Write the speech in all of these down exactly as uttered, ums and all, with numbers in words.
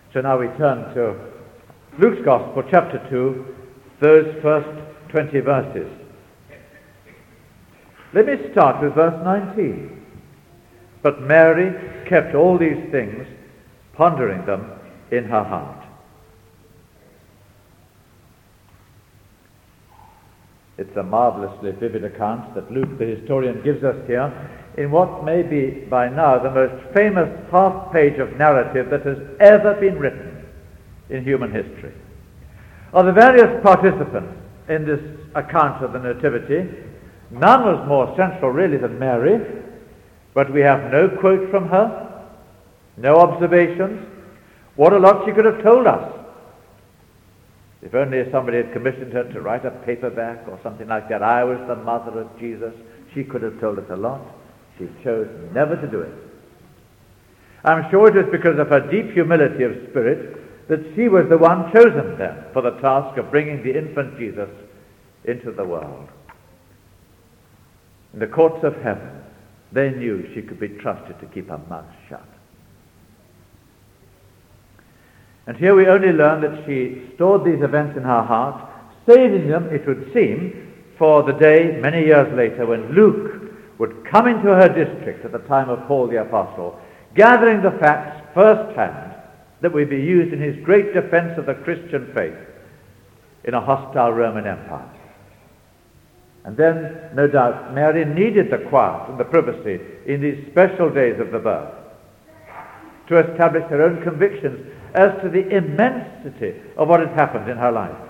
So now we turn to Luke's Gospel, chapter two, those first twenty verses. Let me start with verse nineteen. But Mary kept all these things, pondering them in her heart. It's a marvelously vivid account that Luke, the historian, gives us here in what may be by now the most famous half-page of narrative that has ever been written in human history. Of the various participants in this account of the Nativity, none was more central really than Mary, but we have no quote from her, no observations. What a lot she could have told us. If only somebody had commissioned her to write a paperback or something like that. I was the mother of Jesus. She could have told us a lot. She chose never to do it. I'm sure it was because of her deep humility of spirit that she was the one chosen then for the task of bringing the infant Jesus into the world. In the courts of heaven, they knew she could be trusted to keep her mouth shut. And here we only learn that she stored these events in her heart, saving them, it would seem, for the day many years later when Luke would come into her district at the time of Paul the Apostle, gathering the facts firsthand that would be used in his great defense of the Christian faith in a hostile Roman Empire. And then, no doubt, Mary needed the quiet and the privacy in these special days of the birth to establish her own convictions as to the immensity of what had happened in her life.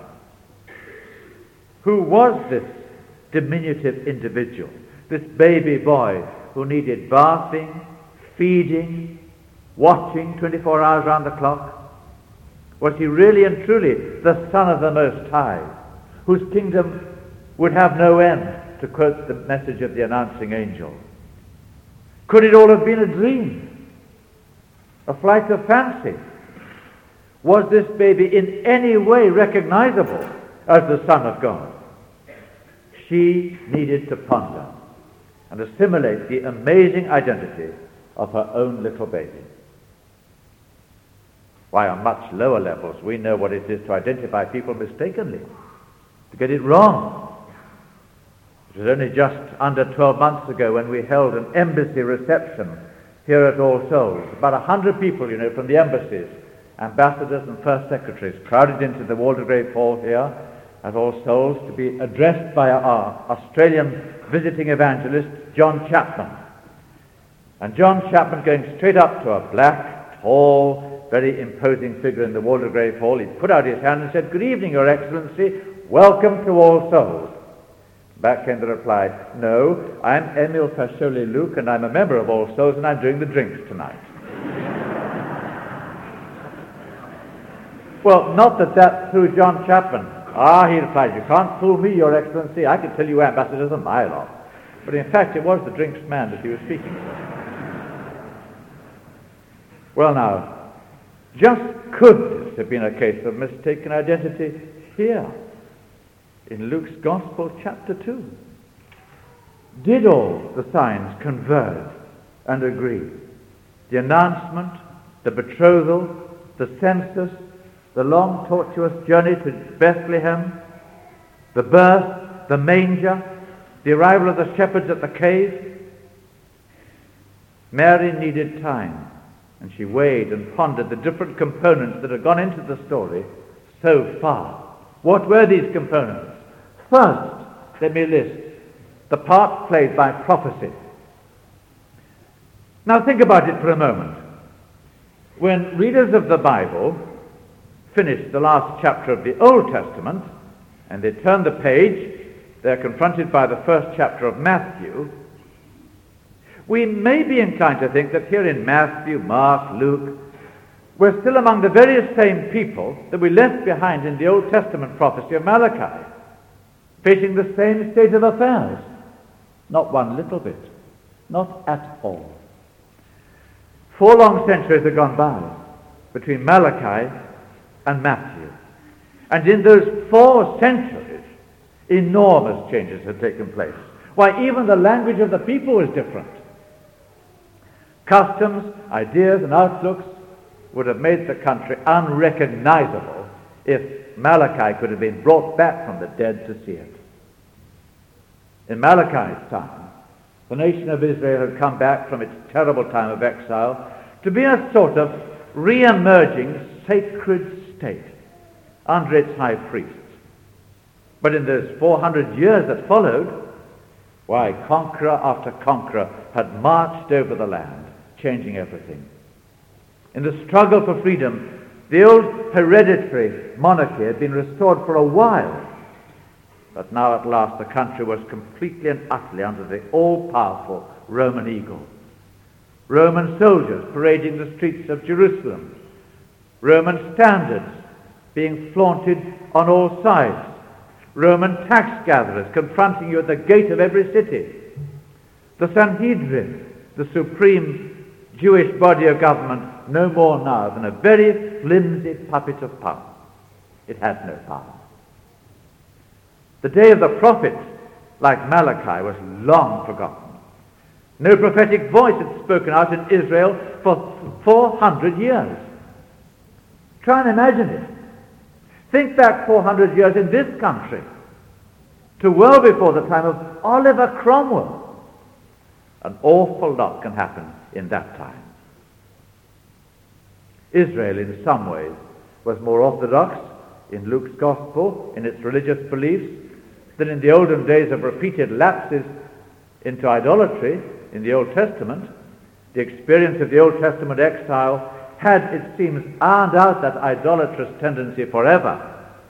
Who was this diminutive individual, this baby boy who needed bathing, feeding, watching twenty-four hours round the clock? Was he really and truly the Son of the Most High, whose kingdom would have no end, to quote the message of the announcing angel? Could it all have been a dream, a flight of fancy? Was this baby in any way recognizable as the Son of God? She needed to ponder and assimilate the amazing identity of her own little baby. Why, on much lower levels, we know what it is to identify people mistakenly, to get it wrong. It was only just under twelve months ago when we held an embassy reception here at All Souls. About a hundred people, you know, from the embassies, ambassadors and first secretaries, crowded into the Waldegrave Hall here at All Souls to be addressed by our Australian visiting evangelist, John Chapman. And John Chapman, going straight up to a black, tall, very imposing figure in the Waldegrave Hall, he put out his hand and said, "Good evening, Your Excellency. Welcome to All Souls." Back came the reply, "No, I'm Emil Pasholi Luke, and I'm a member of All Souls, and I'm doing the drinks tonight." Well, not that that threw John Chapman. Ah, he replied, "You can't fool me, Your Excellency. I can tell you ambassadors a mile off." But in fact, it was the drinks man that he was speaking to. Well now, just could this have been a case of mistaken identity here in Luke's Gospel, chapter two? Did all the signs converge and agree? The announcement, the betrothal, the census, the long tortuous journey to Bethlehem, the birth, the manger, the arrival of the shepherds at the cave. Mary needed time, and she weighed and pondered the different components that had gone into the story so far. What were these components? First, let me list the part played by prophecy. Now think about it for a moment. When readers of the Bible finish the last chapter of the Old Testament and they turn the page, they're confronted by the first chapter of Matthew. We may be inclined to think that here in Matthew, Mark, Luke, we're still among the very same people that we left behind in the Old Testament prophecy of Malachi, facing the same state of affairs. Not one little bit. Not at all. Four long centuries have gone by between Malachi and Matthew. And in those four centuries, enormous changes had taken place. Why, even the language of the people was different. Customs, ideas, and outlooks would have made the country unrecognizable if Malachi could have been brought back from the dead to see it. In Malachi's time, the nation of Israel had come back from its terrible time of exile to be a sort of re-emerging sacred state under its high priests. But in those four hundred years that followed, why, conqueror after conqueror had marched over the land, changing everything. In the struggle for freedom, the old hereditary monarchy had been restored for a while, but now at last the country was completely and utterly under the all-powerful Roman eagle. Roman soldiers parading the streets of Jerusalem, Roman standards being flaunted on all sides, Roman tax gatherers confronting you at the gate of every city, the Sanhedrin, the supreme Jewish body of government, no more now than a very flimsy puppet of power. It had no power. The day of the prophets, like Malachi, was long forgotten. No prophetic voice had spoken out in Israel for four hundred years. Try and imagine it. Think back four hundred years in this country to well before the time of Oliver Cromwell. An awful lot can happen in that time. Israel, in some ways, was more orthodox in Luke's gospel, in its religious beliefs, than in the olden days of repeated lapses into idolatry in the Old Testament. The experience of the Old Testament exile had, it seems, ironed out that idolatrous tendency forever.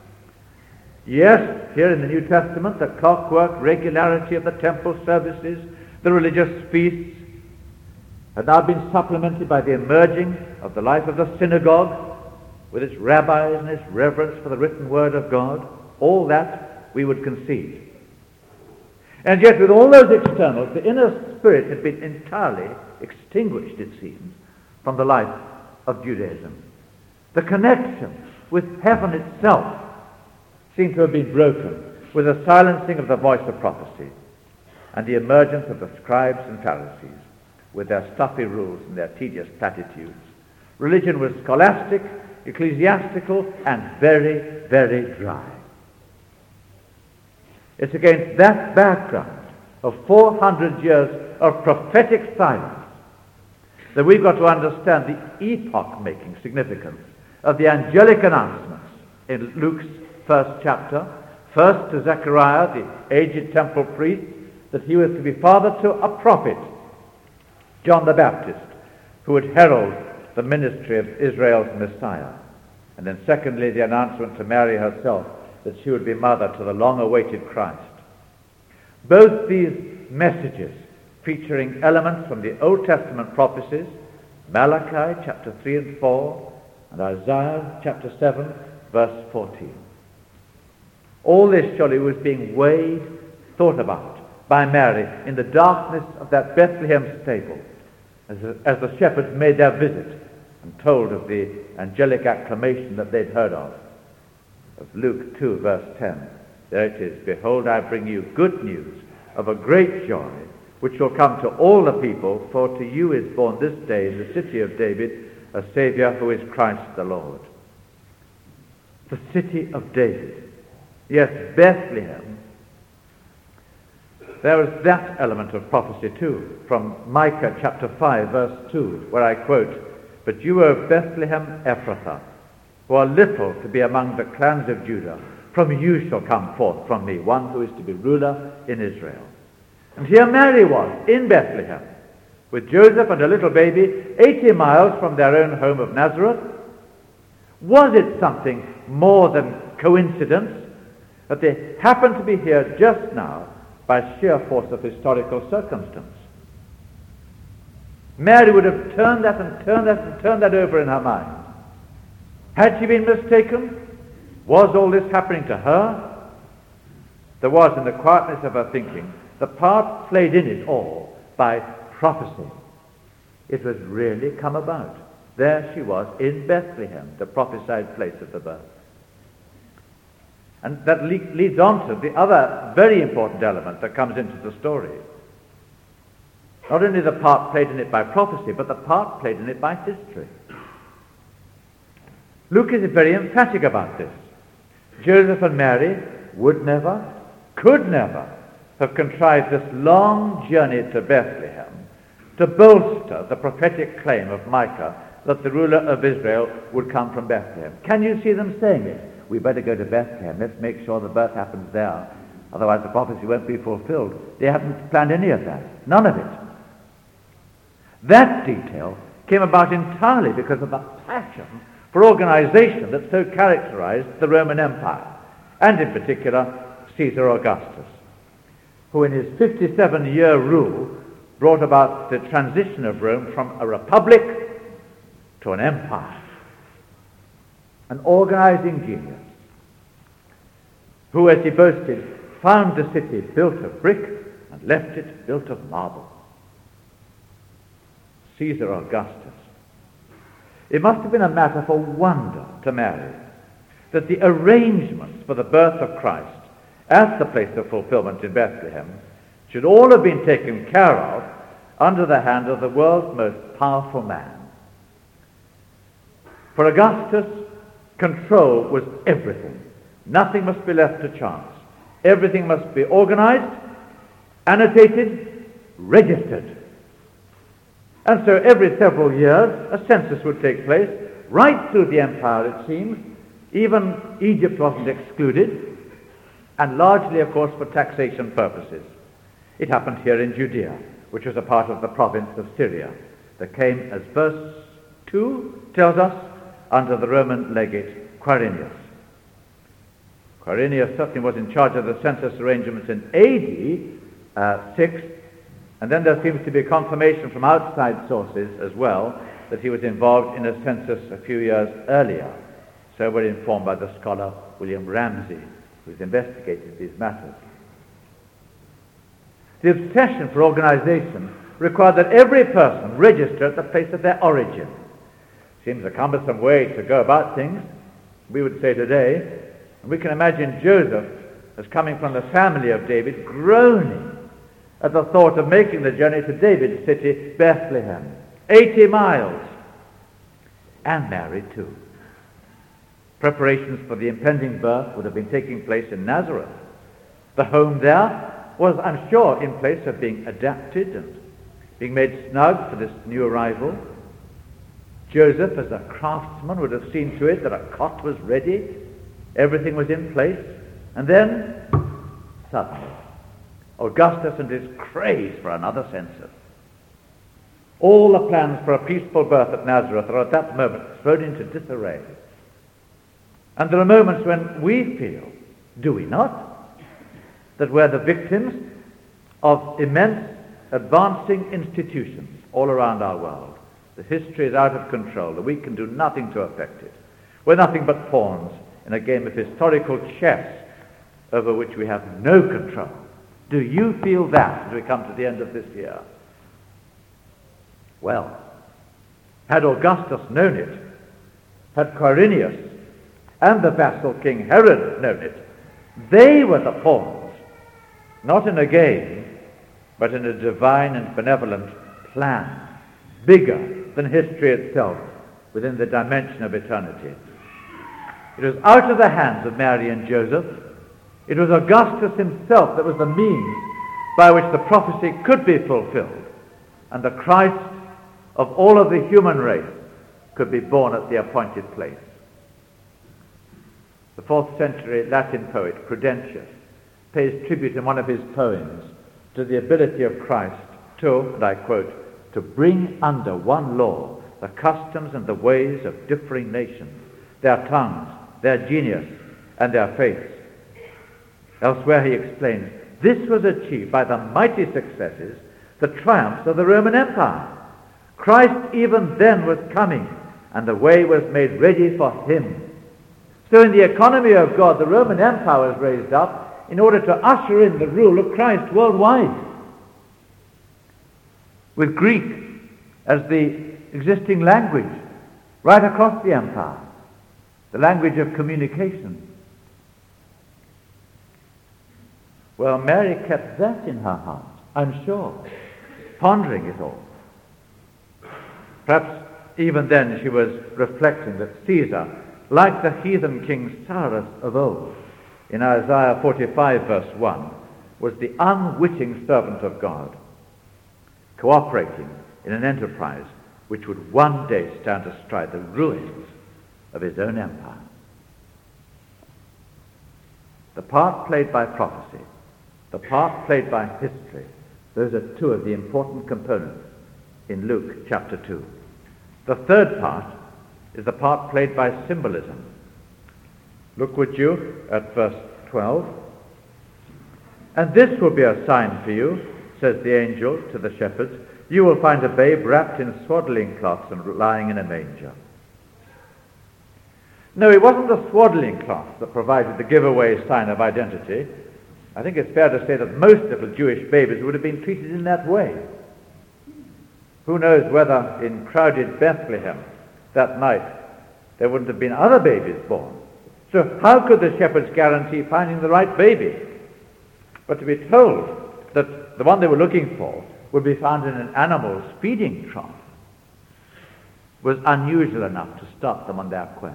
Yes, here in the New Testament, the clockwork regularity of the temple services, the religious feasts, had now been supplemented by the emerging of the life of the synagogue, with its rabbis and its reverence for the written word of God. All that we would concede. And yet with all those externals, the inner spirit had been entirely extinguished, it seems, from the life of Judaism. The connection with heaven itself seemed to have been broken with the silencing of the voice of prophecy and the emergence of the scribes and Pharisees with their stuffy rules and their tedious platitudes. Religion was scholastic, ecclesiastical, and very, very dry. It's against that background of four hundred years of prophetic silence that we've got to understand the epoch-making significance of the angelic announcements in Luke's first chapter. First to Zechariah, the aged temple priest, that he was to be father to a prophet, John the Baptist, who would herald the ministry of Israel's Messiah. And then secondly, the announcement to Mary herself that she would be mother to the long-awaited Christ. Both these messages featuring elements from the Old Testament prophecies, Malachi chapter three and four, and Isaiah chapter seven, verse fourteen. All this surely was being weighed, thought about by Mary in the darkness of that Bethlehem stable as, as the shepherds made their visit and told of the angelic acclamation that they'd heard of. Of Luke two, verse ten. There it is. Behold, I bring you good news of a great joy, which shall come to all the people, for to you is born this day in the city of David a Savior who is Christ the Lord. The city of David. Yes, Bethlehem. There was that element of prophecy too, from Micah chapter five, verse two, where I quote, "But you, O Bethlehem Ephrathah, who are little to be among the clans of Judah, from you shall come forth from me one who is to be ruler in Israel." And here Mary was, in Bethlehem, with Joseph and a little baby, eighty miles from their own home of Nazareth. Was it something more than coincidence that they happened to be here just now by sheer force of historical circumstance? Mary would have turned that and turned that and turned that over in her mind. Had she been mistaken? Was all this happening to her? There was, in the quietness of her thinking, the part played in it all by prophecy. It was really come about. There she was in Bethlehem, the prophesied place of the birth. And that le- leads on to the other very important element that comes into the story. Not only the part played in it by prophecy, but the part played in it by history. Luke is very emphatic about this. Joseph and Mary would never, could never, have contrived this long journey to Bethlehem to bolster the prophetic claim of Micah that the ruler of Israel would come from Bethlehem. Can you see them saying it? We better go to Bethlehem. Let's make sure the birth happens there. Otherwise the prophecy won't be fulfilled. They haven't planned any of that. None of it. That detail came about entirely because of the passion for organization that so characterized the Roman Empire, and in particular Caesar Augustus, who in his fifty-seven-year rule brought about the transition of Rome from a republic to an empire. An organizing genius, who, as he boasted, found the city built of brick and left it built of marble. Caesar Augustus. It must have been a matter for wonder to Mary that the arrangements for the birth of Christ as the place of fulfillment in Bethlehem should all have been taken care of under the hand of the world's most powerful man. For Augustus, control was everything. Nothing must be left to chance. Everything must be organized, annotated, registered. And so every several years a census would take place, right through the empire it seems. Even Egypt wasn't excluded, and largely, of course, for taxation purposes. It happened here in Judea, which was a part of the province of Syria. There came, as verse two tells us, under the Roman legate Quirinius. Quirinius certainly was in charge of the census arrangements in A D uh, six, and then there seems to be confirmation from outside sources as well that he was involved in a census a few years earlier. So we're informed by the scholar William Ramsay, who's investigated these matters. The obsession for organization required that every person register at the place of their origin. Seems a cumbersome way to go about things, we would say today. And we can imagine Joseph as coming from the family of David, groaning at the thought of making the journey to David's city, Bethlehem, eighty miles, and Mary too. Preparations for the impending birth would have been taking place in Nazareth. The home there was, I'm sure, in place of being adapted and being made snug for this new arrival. Joseph, as a craftsman, would have seen to it that a cot was ready, everything was in place, and then, suddenly, Augustus and his craze for another census. All the plans for a peaceful birth at Nazareth are at that moment thrown into disarray. And there are moments when we feel, do we not, that we're the victims of immense advancing institutions all around our world. The history is out of control, and we can do nothing to affect it. We're nothing but pawns in a game of historical chess over which we have no control. Do you feel that as we come to the end of this year? Well, had Augustus known it, had Quirinius and the vassal King Herod known it, they were the pawns, not in a game, but in a divine and benevolent plan, bigger than history itself, within the dimension of eternity. It was out of the hands of Mary and Joseph. It was Augustus himself that was the means by which the prophecy could be fulfilled, and the Christ of all of the human race could be born at the appointed place. The fourth century Latin poet Prudentius pays tribute in one of his poems to the ability of Christ to, and I quote, to bring under one law the customs and the ways of differing nations, their tongues, their genius, and their faiths. Elsewhere he explains, this was achieved by the mighty successes, the triumphs of the Roman Empire. Christ even then was coming, and the way was made ready for him. So in the economy of God, the Roman Empire was raised up in order to usher in the rule of Christ worldwide, with Greek as the existing language right across the empire, the language of communication. Well, Mary kept that in her heart, I'm sure, pondering it all. Perhaps even then she was reflecting that Caesar like the heathen king Cyrus of old, in Isaiah forty-five verse one, was the unwitting servant of God, cooperating in an enterprise which would one day stand astride the ruins of his own empire. The part played by prophecy, the part played by history, those are two of the important components in Luke chapter two. The third part is the part played by symbolism. Look, would you, at verse twelve. And this will be a sign for you, says the angel to the shepherds. You will find a babe wrapped in swaddling cloths and lying in a manger. No, it wasn't the swaddling cloth that provided the giveaway sign of identity. I think it's fair to say that most little Jewish babies would have been treated in that way. Who knows whether in crowded Bethlehem that night there wouldn't have been other babies born. So how could the shepherds guarantee finding the right baby? But to be told that the one they were looking for would be found in an animal's feeding trough was unusual enough to start them on their quest.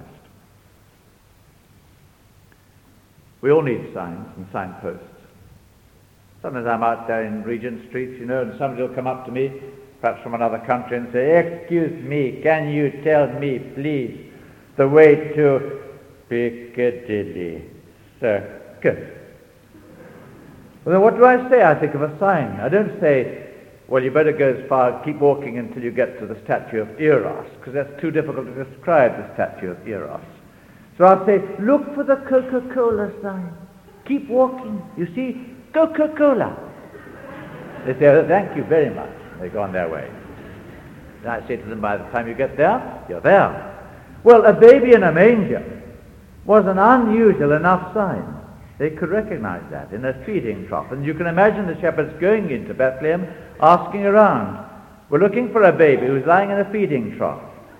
We all need signs and signposts. Sometimes I'm out there in Regent Street, you know, and somebody will come up to me, perhaps from another country, and say, "Excuse me, can you tell me, please, the way to Piccadilly Circus?" Well, then what do I say? I think of a sign. I don't say, "Well, you better go as far, keep walking until you get to the statue of Eros," because that's too difficult to describe the statue of Eros. So I'll say, "Look for the Coca-Cola sign. Keep walking. You see, Coca-Cola." They say, "Oh, thank you very much." They go on their way. And I say to them, by the time you get there, you're there. Well, a baby in a manger was an unusual enough sign. They could recognize that in a feeding trough. And you can imagine the shepherds going into Bethlehem, asking around. We're looking for a baby who's lying in a feeding trough.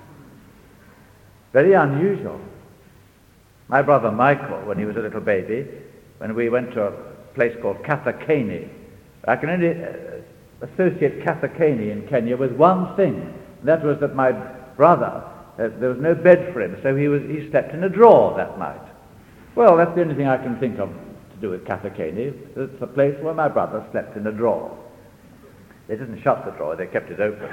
Very unusual. My brother Michael, when he was a little baby, when we went to a place called Kathakeni, I can only uh, associate Kathakeni in Kenya with one thing, and that was that my brother, uh, there was no bed for him, so he was he slept in a drawer that night. Well, that's the only thing I can think of to do with Kathakeni. It's a place where my brother slept in a drawer. They didn't shut the drawer, they kept it open.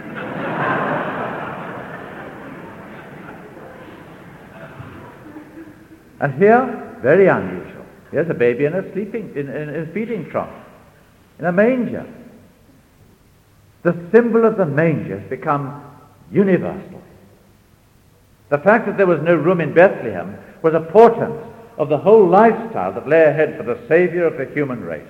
And here, very unusual. Here's a baby in a sleeping, in, in, in a feeding trough, in a manger. The symbol of the manger has become universal. The fact that there was no room in Bethlehem was a portent of the whole lifestyle that lay ahead for the Savior of the human race.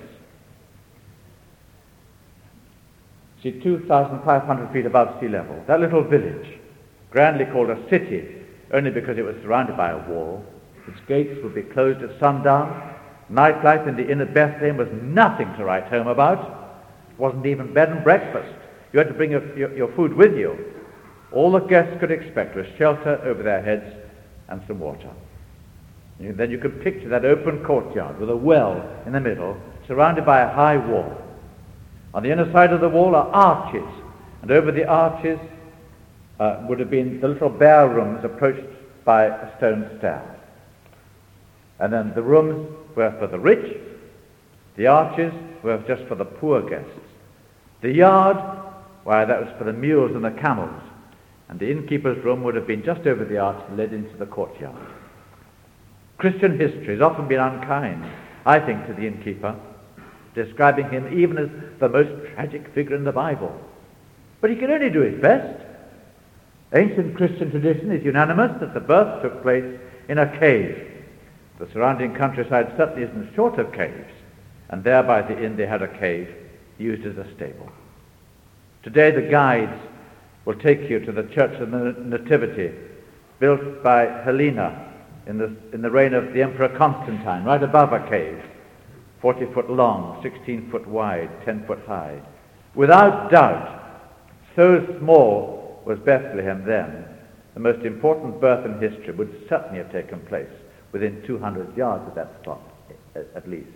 See, two thousand five hundred feet above sea level, that little village, grandly called a city, only because it was surrounded by a wall. Its gates would be closed at sundown. Nightlife in the inn at Bethlehem was nothing to write home about. It wasn't even bed and breakfast. You had to bring your, your, your food with you. All the guests could expect was shelter over their heads and some water. And then you could picture that open courtyard with a well in the middle, surrounded by a high wall. On the inner side of the wall are arches, and over the arches uh, would have been the little bare rooms approached by a stone stair. And then the rooms were for the rich, the arches were just for the poor guests. The yard, why, that was for the mules and the camels, and the innkeeper's room would have been just over the arch and led into the courtyard. Christian history has often been unkind, I think, to the innkeeper, describing him even as the most tragic figure in the Bible. But he can only do his best. Ancient Christian tradition is unanimous that the birth took place in a cave. The surrounding countryside certainly isn't short of caves, and there by the inn they had a cave used as a stable. Today the guides will take you to the Church of the Nativity, built by Helena in the, in the reign of the Emperor Constantine, right above a cave, forty foot long, sixteen foot wide, ten foot high. Without doubt, so small was Bethlehem then, the most important birth in history would certainly have taken place within two hundred yards of that spot, at least.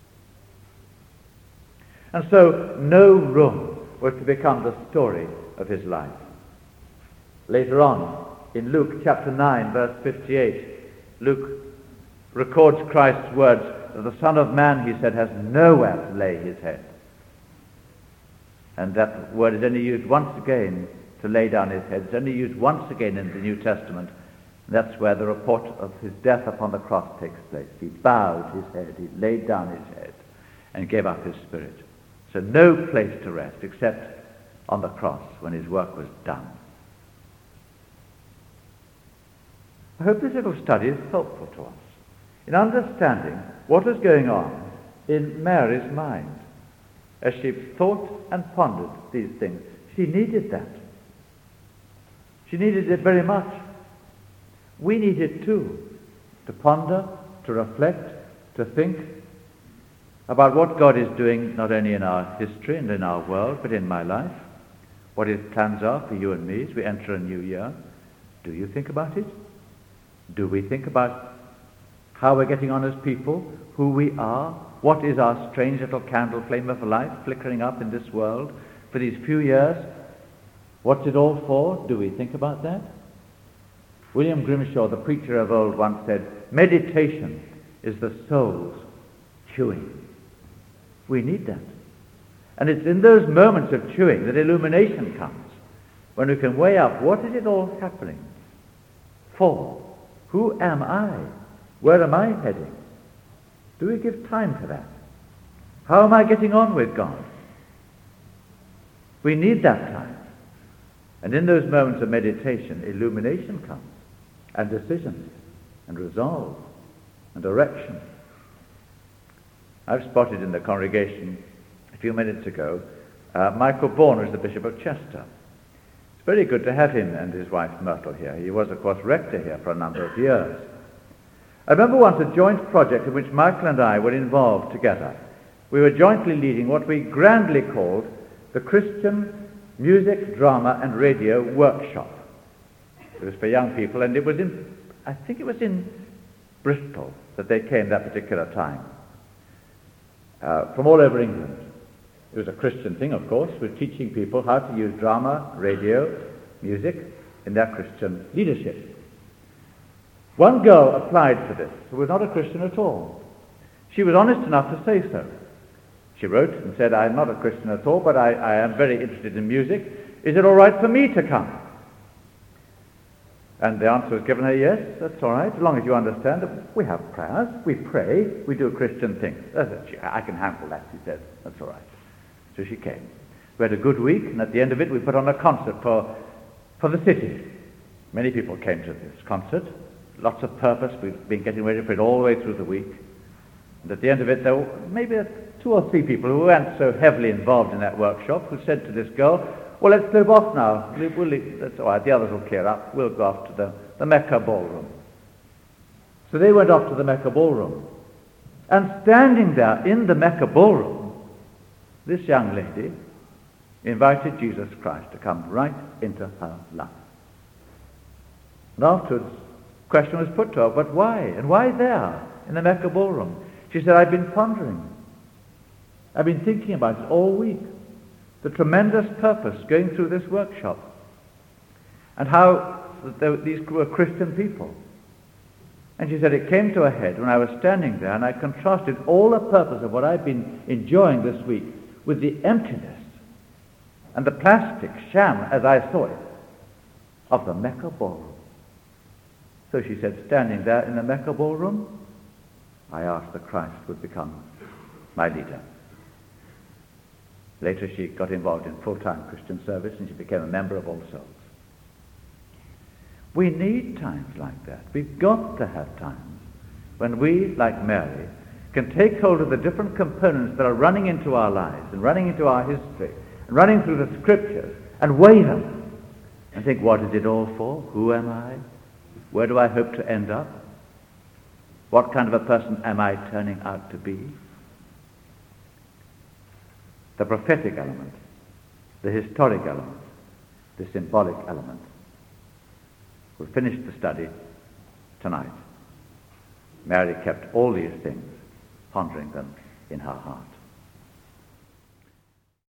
And so no room was to become the story of his life. Later on, in Luke chapter nine, verse fifty-eight, Luke records Christ's words that the Son of Man, he said, has nowhere to lay his head. And that word is only used once again, to lay down his head. It's only used once again in the New Testament. And that's where the report of his death upon the cross takes place. He bowed his head, he laid down his head, and gave up his spirit. So no place to rest except on the cross when his work was done. I hope this little study is helpful to us in understanding what was going on in Mary's mind as she thought and pondered these things. She needed that. She needed it very much. We need it too, to ponder, to reflect, to think about what God is doing not only in our history and in our world, but in my life, what his plans are for you and me as we enter a new year. Do you think about it? Do we think about how we're getting on as people, who we are, what is our strange little candle flame of life flickering up in this world for these few years? What's it all for? Do we think about that? William Grimshaw, the preacher of old, once said, meditation is the soul's chewing. We need that. And it's in those moments of chewing that illumination comes, when we can weigh up what is it all happening for? Who am I? Where am I heading? Do we give time to that? How am I getting on with God? We need that time. And in those moments of meditation, illumination comes, and decisions, and resolve, and direction. I've spotted in the congregation a few minutes ago uh, Michael Bourne, who's the Bishop of Chester. It's very good to have him and his wife Myrtle here. He was, of course, rector here for a number of years. I remember once a joint project in which Michael and I were involved together. We were jointly leading what we grandly called the Christian Music, Drama and Radio Workshop. It was for young people, and it was in, I think it was in Bristol that they came that particular time, uh, from all over England. It was a Christian thing, of course. We're teaching people how to use drama, radio, music in their Christian leadership. One girl applied for this who was not a Christian at all. She was honest enough to say so. She wrote and said, I'm not a Christian at all, but I, I am very interested in music. Is it all right for me to come? And the answer was given her, yes, that's all right, as long as you understand that we have prayers, we pray, we do Christian things. I can handle that, she said. That's all right. So she came. We had a good week, and at the end of it we put on a concert for, for the city. Many people came to this concert. Lots of purpose. We've been getting ready for it all the way through the week. And at the end of it, there were maybe two or three people who weren't so heavily involved in that workshop who said to this girl, well, let's slip off now. We'll, we'll, that's all right. The others will clear up. We'll go off to the, the Mecca ballroom. So they went off to the Mecca ballroom. And standing there in the Mecca ballroom, this young lady invited Jesus Christ to come right into her life. And afterwards, the question was put to her, but why? And why there in the Mecca ballroom? She said, I've been pondering. I've been thinking about it all week. The tremendous purpose going through this workshop. And how these were Christian people. And she said, it came to a head when I was standing there and I contrasted all the purpose of what I'd been enjoying this week with the emptiness and the plastic sham, as I saw it, of the Mecca ballroom. So she said, standing there in the Mecca ballroom, I asked that Christ would become my leader. Later she got involved in full-time Christian service and she became a member of All Souls. We need times like that. We've got to have times when we, like Mary, can take hold of the different components that are running into our lives and running into our history and running through the scriptures and weigh them and think, what is it all for? Who am I? Where do I hope to end up? What kind of a person am I turning out to be? The prophetic element, the historic element, the symbolic element. We'll finish the study tonight. Mary kept all these things, pondering them in her heart.